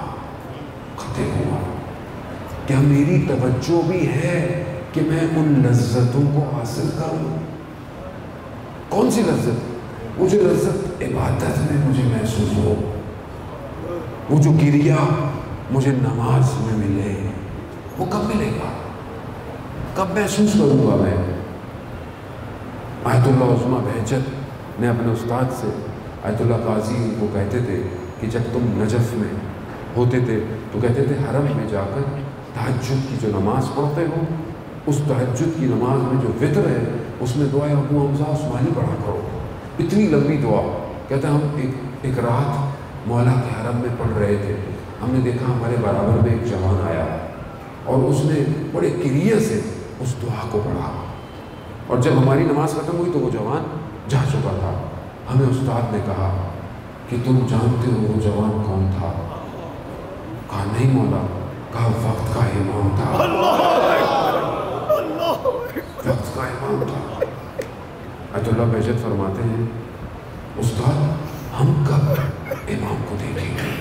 کیا میری توجہ بھی ہے کہ میں ان لذتوں کو حاصل کروں؟ کون سی لذت؟ وہ جو لذت عبادت میں مجھے محسوس ہو، وہ جو گریہ مجھے نماز میں ملے، وہ کب ملے گا؟ کب محسوس کروں گا میں؟ آیت اللہ عظمہ بہجت نے اپنے استاد سے، آیت اللہ قاضی کو کہتے تھے کہ جب تم نجف میں ہوتے تھے تو کہتے تھے حرم میں جا کر تہجد کی جو نماز پڑھتے ہو اس تہجد کی نماز میں جو وطر ہے اس میں دعائے ابو حمزہ عثمانی پڑھا کرو. اتنی لمبی دعا. کہتے ہیں ہم ایک ایک رات مولا کے حرم میں پڑھ رہے تھے، ہم نے دیکھا ہمارے برابر میں ایک جوان آیا اور اس نے بڑے کریے سے اس دعا کو پڑھا، اور جب ہماری نماز ختم ہوئی تو وہ جوان جا چکا تھا۔ ہمیں استاد نے کہا کہ تم جانتے ہو وہ جوان کون تھا؟ کہا نہیں مولا۔ کہا وقت کا امام تھا، وقت کا امام تھا۔ آیت اللہ بہجت فرماتے ہیں استاد ہم کب امام کو دیکھیں گے؟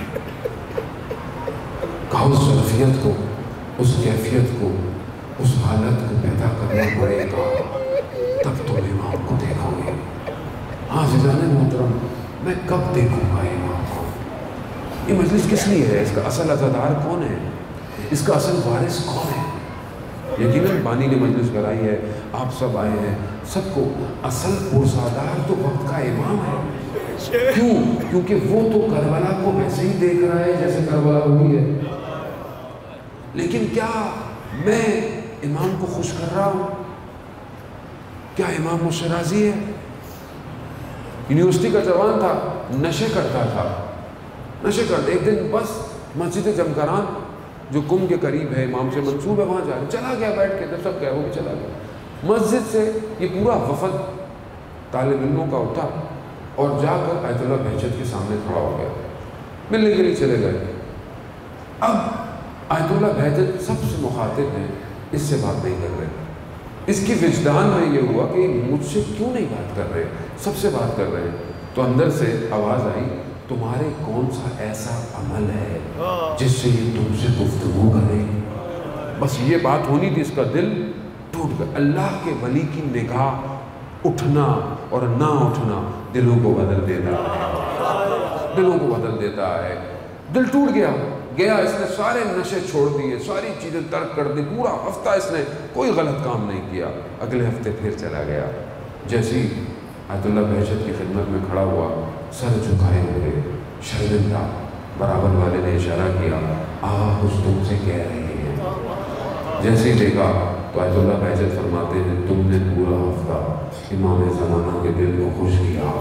کہا اس ظرفیت کو، اس کیفیت کو، اس حالت کو پیدا کرنا پڑے گا، تب تم امام کو دیکھو گے۔ ہاں عزیزان محترم، میں کب دیکھوں گا امام کو؟ یہ مجلس کس لیے ہے؟ اس کا اصل عزادار کون ہے؟ اس کا اصل وارث کون ہے؟ یقیناً بانی نے مجلس کرائی ہے، آپ سب آئے ہیں، سب کو اصل پرسادار تو وقت کا امام ہے۔ کیوں؟ کیونکہ وہ تو کربلا کو ویسے ہی دیکھ رہا ہے جیسے کربلا ہوئی ہے، لیکن کیا میں امام کو خوش کر رہا ہوں؟ کیا امام مجھ سے راضی ہے؟ یونیورسٹی کا جوان تھا، نشے کرتا تھا، نشے کرتا، ایک دن بس مسجد جمکران جو کم کے قریب ہے، امام سے منسوب ہے، وہاں جا رہے، چلا گیا بیٹھ کے، جب سب گئے وہ بھی چلا گیا۔ مسجد سے یہ پورا وفد طالب علموں کا ہوتا اور جا کر آیت اللہ بہجت کے سامنے کھڑا ہو گیا، ملنے کے لیے چلے گئے۔ اب آیت اللہ بہجت سب سے مخاطب ہیں، اس سے بات نہیں کر رہے، اس کی وجدان میں یہ ہوا کہ مجھ سے کیوں نہیں بات کر رہے، سب سے بات کر رہے ہیں۔ تو اندر سے آواز آئی تمہارے کون سا ایسا عمل ہے جس سے یہ تم سے گفتگو کرے؟ بس یہ بات ہونی تھی، اس کا دل ٹوٹ گیا۔ اللہ کے ولی کی نگاہ اٹھنا اور نہ اٹھنا دلوں کو بدل دیتا ہے، دلوں کو بدل دیتا ہے۔ دل ٹوٹ گیا، گیا، اس نے سارے نشے چھوڑ دیے، ساری چیزیں ترک کر دی، پورا ہفتہ اس نے کوئی غلط کام نہیں کیا۔ اگلے ہفتے پھر چلا گیا، جیسے ہی آیت اللہ بہجت کی خدمت میں کھڑا ہوا، سر جھکائے ہوئے، شرمندہ، برابر والے نے اشارہ کیا، آپ اس تم سے کہہ رہے ہیں۔ جیسے ہی دیکھا تو آیت اللہ بہجت فرماتے ہیں تم نے پورا ہفتہ امام زمانہ کے دل کو خوش کیا۔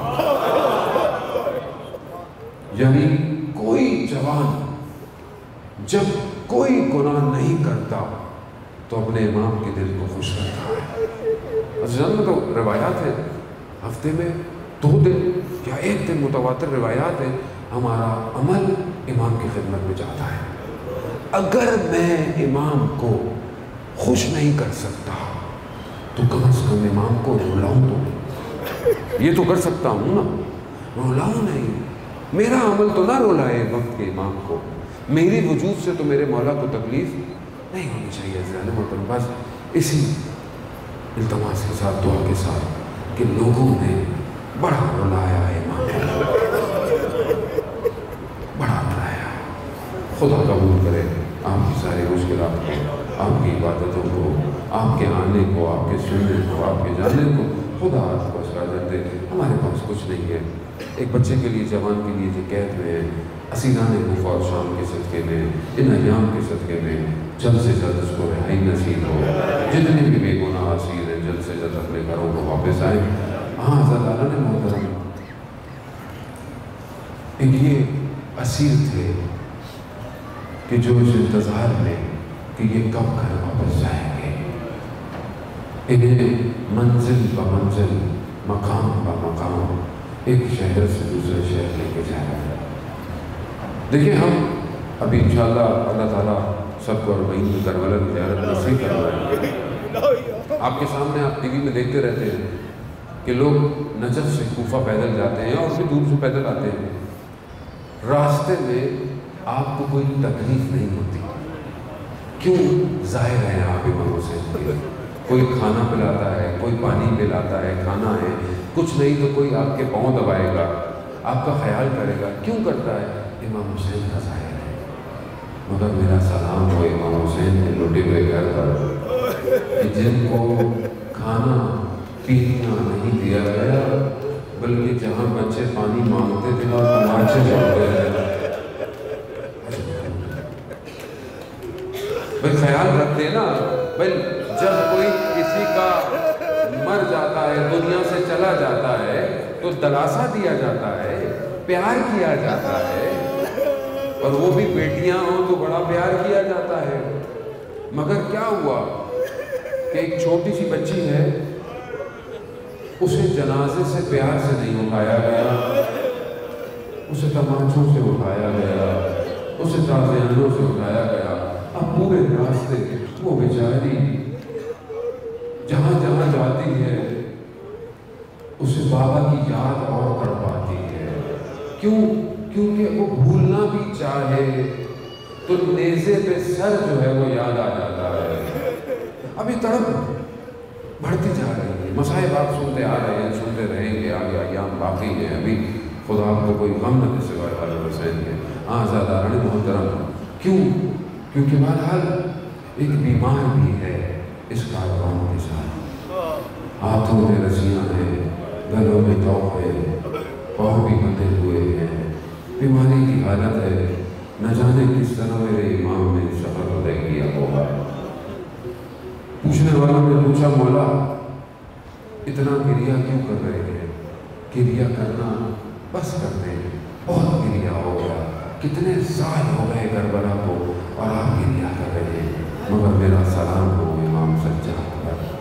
یعنی کوئی جوان جب کوئی گناہ نہیں کرتا تو اپنے امام کے دل کو خوش کرتا ہے۔ عزیزان میں تو روایات ہیں، ہفتے میں 2 دن یا 1 دن متواتر روایات ہیں، ہمارا عمل امام کی خدمت میں جاتا ہے۔ اگر میں امام کو خوش نہیں کر سکتا تو کم از کم امام کو رلاؤں تو، یہ تو کر سکتا ہوں نا، رلاؤں نہیں۔ میرا عمل تو نہ رلائے وقت کے امام کو، میری وجود سے تو میرے مولا کو تکلیف نہیں ہونی چاہیے۔ عزیزان محترم، بس اسی التماس کے ساتھ، دعا کے ساتھ کہ لوگوں نے بڑا رلایا ہے امام کو، بڑا رلایا۔ خدا قبول کرے آپ کی ساری مشکلات کو، آپ کی عبادتوں کو، آپ کے آنے کو، آپ کے سننے کو، آپ کے جانے کو، خدا آپ کو اجر دے۔ ہمارے پاس کچھ نہیں ہے، ایک بچے کے لیے، جوان کے لیے جو قید میں ہے، اسیران کوفہ اور شام کے صدقے میں، ان ایام کے صدقے میں جلد سے جلد اس کو رہائی نصیب ہو۔ جتنے بھی بے گناہ اسیر ہیں جلد سے جلد اپنے گھروں کو واپس آئیں۔ ہاں حضرت نے محترم ایک یہ اسیر تھے کہ جو اس انتظار میں کہ یہ کب گھر واپس جائیں گے، انہیں منزل بمنزل، مقام بمقام ایک شہر سے دوسرے شہر لے کے جا رہا ہے۔ دیکھیں ہم ابھی انشاءاللہ اللہ تعالیٰ سب کو 40 کربلا کی زیارت نصیب کروائیں۔ آپ کے سامنے آپ ٹی وی میں دیکھتے رہتے ہیں کہ لوگ نجف سے کوفہ پیدل جاتے ہیں اور بھی دور سے پیدل آتے ہیں، راستے میں آپ کو کوئی تکلیف نہیں ہوتی، کیوں؟ ظاہر ہے آپ امام حسین کے، کوئی کھانا پلاتا ہے، کوئی پانی پلاتا ہے، کھانا ہے، کچھ نہیں تو کوئی آپ کے پاؤں دبائے گا، آپ کا خیال کرے گا، کیوں کرتا ہے؟ امام حسین کا ظاہر ہے۔ مگر میرا سلام ہو امام حسین کے لوٹے ہوئے گھر پر، جن کو کھانا پینا نہیں دیا گیا، بلکہ جہاں بچے پانی مانگتے تھے اور تماچے چڑھتے تھے۔ بھائی خیال رکھتے ہیں نا، بھائی جب کوئی کسی کا مر جاتا ہے، دنیا سے چلا جاتا ہے تو دلاسا دیا جاتا ہے، پیار کیا جاتا ہے، اور وہ بھی بیٹیاں ہوں تو بڑا پیار کیا جاتا ہے۔ مگر کیا ہوا کہ ایک چھوٹی سی بچی ہے، اسے جنازے سے پیار سے نہیں اٹھایا گیا، اسے تمانچوں سے اٹھایا گیا، اسے تازیانوں سے اٹھایا گیا۔ اب پورے راستے وہ بیچاری جہاں جہاں جاتی ہے اسے بابا کی یاد اور تڑپاتی ہے۔ کیوں؟ کیونکہ وہ بھولنا بھی چاہے تو نیزے پہ سر جو ہے وہ یاد آ جاتا ہے۔ ابھی تڑپ بڑھتی جا رہی ہے، مصائب آپ سنتے آ رہے ہیں، سنتے رہیں گے، آگے ایام باقی ہیں، ابھی خدا آپ کو کوئی غم نہ دے سوائے حال حسین کے۔ آزاداران محترم، کیوں؟ کیونکہ بہرحال ایک بیمار بھی ہے اس کارواں کے ساتھ، ہاتھوں میں رسیاں ہیں، گلوں میں توق ہے، پاؤں بھی بندھے ہوئے ہیں، بیماری کی حالت ہے، نہ جانے کس طرح میرے امام نے سفر طے کیا ہوگا۔ پوچھنے والوں نے پوچھا، مولا اتنا گریہ کیوں کر رہے ہیں؟ گریہ کرنا بس کر دیں، بہت گریہ ہو گیا، کتنے سال ہو گئے کربلا کو اور آپ گریہ کر رہے ہیں، مگر میرا سلام ہو امام سجاد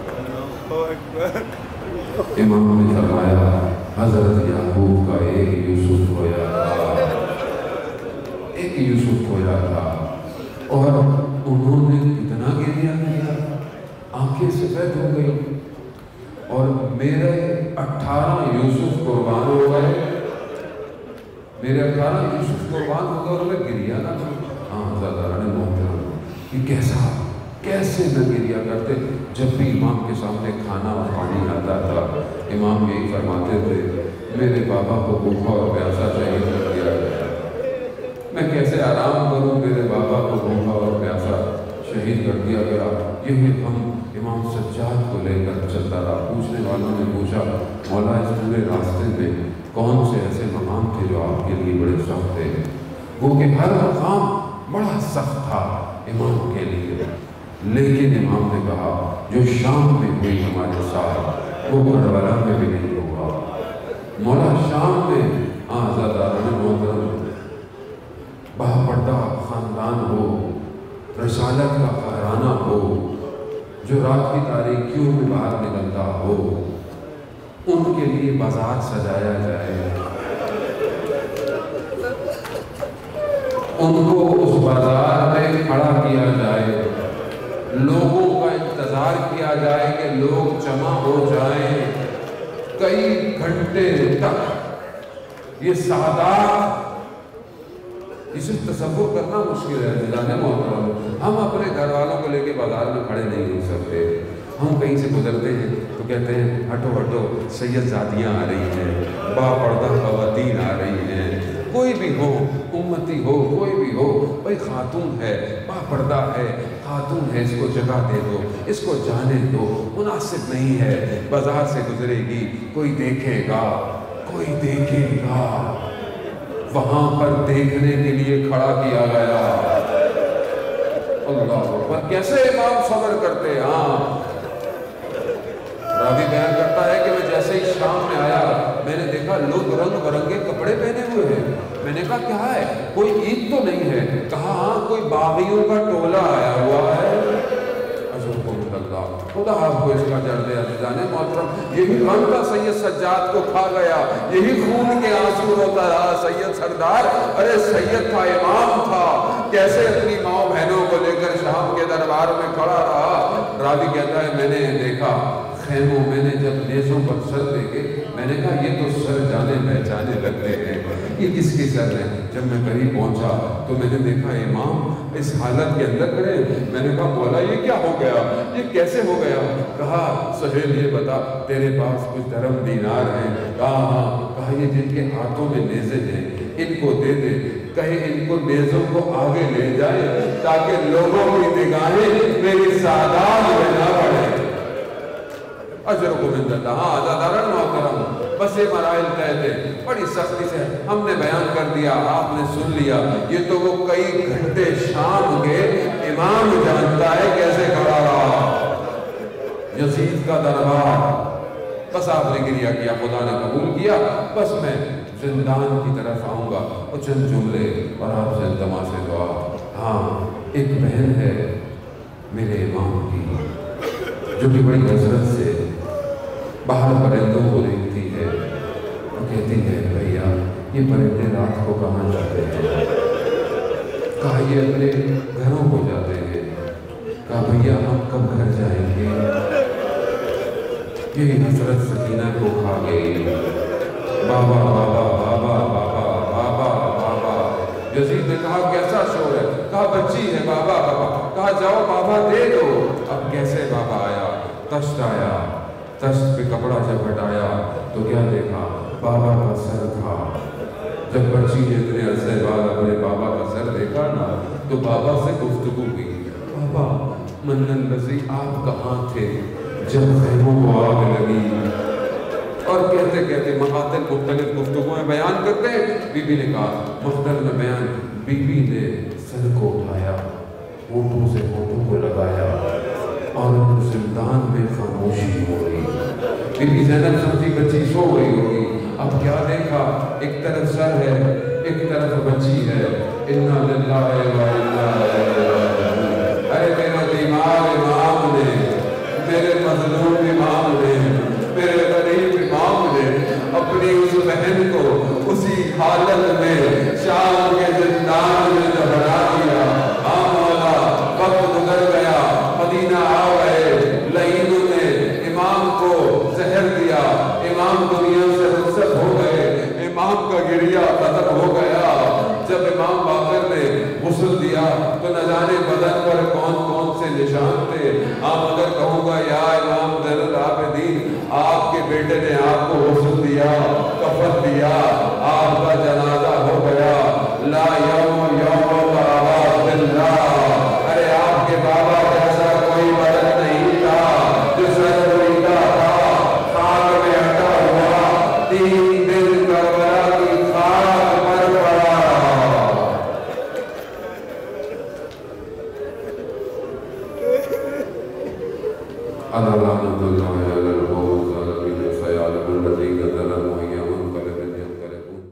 پر۔ امام نے فرمایا، حضرت یعقوب کا ایک یوسف ہویا تھا، ایک یوسف ہویا تھا، اور انہوں نے اتنا گریہ کیا، آنکھیں سفید ہو گئی، اور میرے 18 یوسف قربان ہو گئے، میرے 18 یوسف قربان ہو گئے اور میں گریہ نہ کروں۔ ہاں زاداران محترم، یہ کیسے نہ گریہ کرتے؟ جب بھی امام کے سامنے کھانا اور پانی آتا تھا، امام یہی فرماتے تھے، میرے بابا کو بھوکا اور پیاسا شہید کر دیا گیا، میں کیسے آرام کروں؟ میرے بابا کو بھوکا اور پیاسا شہید کر دیا گیا۔ یہی ہم امام سجاد کو لے کر چلتا رہا۔ پوچھنے والوں نے پوچھا، مولا اس پورے راستے میں کون سے ایسے مقام تھے جو آپ کے لیے بڑے سخت تھے؟ وہ کہ ہر مقام بڑا سخت تھا امام کے لیے، لیکن امام نے کہا جو شام میں ہوئی ہمارے ساتھ وہ کربلا میں بھی نہیں ہوگا۔ مولا شام میں آزاداران محترم باپردہ خاندان ہو، رسالت کا خزانہ ہو، جو رات کی تاریکیوں میں باہر نکلتا ہو، ان کے لیے بازار سجایا جائے، ان کو اس بازار میں کھڑا کیا جائے، لوگوں کا انتظار کیا جائے کہ لوگ جمع ہو جائیں کئی گھنٹے تک۔ یہ سعادت اسے تصور کرنا مشکل ہے جناب محترم۔ ہم اپنے گھر والوں کو لے کے بازار میں کھڑے نہیں ہو سکتے، ہم کہیں سے گزرتے ہیں تو کہتے ہیں ہٹو ہٹو، سید زادیاں آ رہی ہیں، باپردہ خواتین آ رہی ہیں، کوئی بھی ہو، امتی ہو، کوئی بھی ہو، بھائی خاتون ہے، باپردہ ہے، خاتون ہے، اس کو جگہ دے دو، اس کو جانے دو، مناسب نہیں ہے، بازار سے گزرے گی، کوئی دیکھے گا، کوئی دیکھے گا۔ وہاں پر دیکھنے کے لیے کھڑا کیا گیا۔ اللہ اکبر، کیسے امام صبر کرتے؟ ہاں، راوی بیان کرتا ہے کہ میں جیسے ہی شام میں آیا، میں نے دیکھا لوگ رنگ برنگے کپڑے پہنے ہوئے ہیں۔ میں نے کہا کیا ہے؟ کوئی عید تو نہیں ہے؟ کہا ہاں، کوئی باغیوں کا ٹولہ آیا ہوا ہے۔ خدا آپ کو اس کا اجر دے عزیزان محترم۔ یہی غم تھا سید سجاد کو کھا گیا، یہی خون کے آنسو روتا رہا سید سردار۔ ارے سید تھا، امام تھا، کیسے اپنی ماں بہنوں کو لے کر شام کے دربار میں کھڑا رہا۔ راوی کہتا ہے میں نے دیکھا خیموں، میں نے جب نیزوں پر سر دیکھے، میں نے کہا یہ تو سر جانے پہچانے لگتے ہیں، یہ کس کے سر ہیں؟ جب میں قریب پہنچا تو میں نے دیکھا امام اس حالت کے اندر کھڑے۔ میں نے کہا مولا یہ کیا ہو گیا، یہ کیسے ہو گیا؟ کہا سہیل یہ بتا تیرے پاس کچھ درم دینار ہیں؟ کہا ہاں۔ کہا یہ جن کے ہاتھوں میں نیزے ہیں ان کو دے دے، کہیں ان کو نیزوں کو آگے لے جائے تاکہ لوگوں کی نگاہیں میری سعادت میں نہ پڑے۔ اجر کو من اللہ۔ ہاں عزیزان محترم، بس یہ مراحل طے تھے، بڑی سختی سے ہم نے بیان کر دیا، آپ نے سن لیا۔ یہ تو وہ کئی گھنٹے شام کے امام جانتا ہے کیسے کھڑا رہا یزید کا دربار۔ بس آپ نے گریہ کیا، خدا نے قبول کیا۔ بس میں زندان کی طرف آؤں گا، اور چند جملے اور آپ سے التماس سے دعا۔ ہاں، ایک بہن ہے میرے امام کی جو کہ بڑی حسرت سے باہر پرندوں کو دیکھتی ہے اور کہتی ہے بھیا یہ پرندے رات کو کہاں جاتے ہیں؟ کہا یہ اپنے گھروں کو جاتے ہیں۔ کہا بھیا ہم کب گھر جائیں گے؟ یہ حسرت سکینہ کو کھا گئی۔ بابا بابا بابا بابا بابا بابا۔ یزید نے کہا کیسا شور ہے؟ کہا بچی ہے بابا بابا۔ کہا جاؤ بابا دے دو۔ اب کیسے بابا آیا؟ تشت آیا، تشت پہ کپڑا جب ہٹایا تو کیا دیکھا؟ بابا کا سر تھا۔ جب بچی نے اتنے عرصے بعد اپنے بابا کا سر دیکھا نا تو بابا سے گفتگو کی، بابا منن بزی آپ کہاں تھے جب خیموں کو آگ لگی؟ اور کہتے کہتے مقاتل مختلف گفتگویں بیان کرتے ہیں۔ بی بی نے کہا مختلف میں بیان، بی بی نے سر کو اٹھایا، ہونٹوں سے ہونٹوں کو لگایا اور زندان میں خاموشی ہو گئی۔ بی بی زینب سمجھی بچی سو گئی ہوگی۔ اب کیا دیکھا؟ ایک طرف سر ہے، ایک طرف بچی ہے۔ انا للہ و انا الیہ راجعون۔ ارے میرا بیمار امام نے، میرے مظلوم امام نے، میرے غریب امام نے اپنی اس بہن کو اسی حالت میں شام کے زندان میں دفنا دیا۔ ہاں مولا، وقت گزر گیا، مدینہ آ گئے، لعینوں نے امام کو زہر دیا، امام دنیا سے رخصت ہو گئے، امام کا گریہ ختم ہو گیا۔ جب امام باقر نے غسل دیا تو نہ جانے بدن پر کون کون سے نشان تھے۔ آپ اگر کہوں گا یا امام زین العابدین آپ کے بیٹے نے آپ کو غسل دیا، کفن دیا، آپ کا جنازہ ہو گیا، لا یوم یوم کا آواز باللہ۔ ارے آپ کے بابا جیسا کوئی بدن نہیں تھا جو سر رویدہ تھا، خاک میں ہٹا ہوا، 3 دن کربلا کی خاک پر پڑا۔ اللہ لعنت اللہ علی الظالمین فیعلم الذین